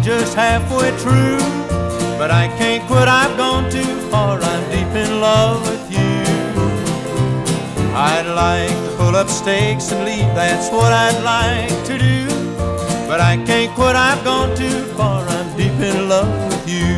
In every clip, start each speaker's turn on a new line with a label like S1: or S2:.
S1: just halfway true. But I can't quit, I've gone too far, I'm deep in love with you. I'd like to pull up stakes and leave, that's what I'd like to do. But I can't quit, I've gone too far, I'm deep in love with you.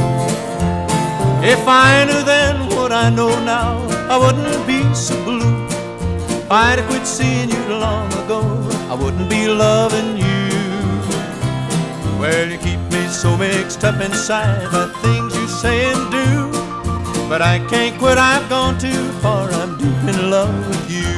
S1: If I knew then what I know now, I wouldn't be so blue. If I'd have quit seeing you long ago, I wouldn't be loving you. Well, you keep me so mixed up inside by things you say and do. But I can't quit, I've gone too far, I'm deep in love with you.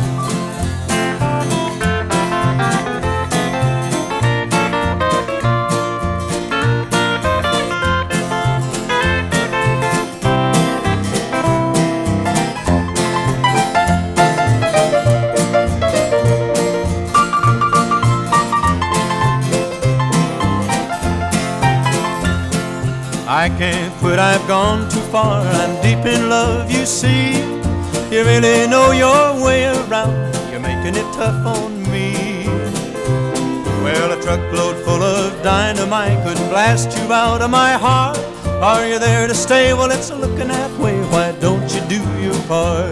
S1: I can't quit, I've gone too far, I'm deep in love, you see. You really know your way around, you're making it tough on me. Well, a truckload full of dynamite couldn't blast you out of my heart. Are you there to stay? Well, it's looking that way, why don't you do your part?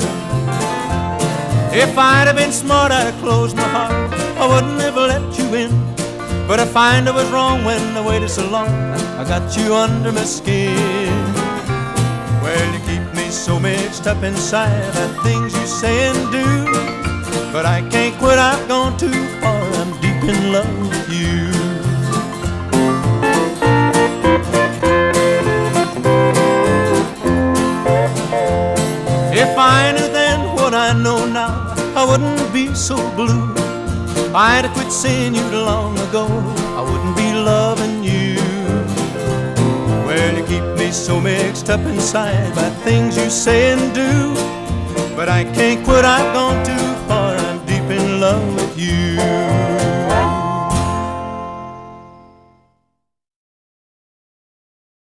S1: If I'd have been smart, I'd have closed my heart, I wouldn't have let you in. But I find I was wrong when I waited so long, I got you under my skin. Well, you keep me so mixed up inside by things you say and do. But I can't quit, I've gone too far, I'm deep in love with you. If I knew then what I know now, I wouldn't be so blue. If I'd have quit seeing you long ago, I wouldn't be loving you. Well, you keep me so mixed up inside by things you say and do. But I can't quit, I've gone too far, I'm deep in love with you.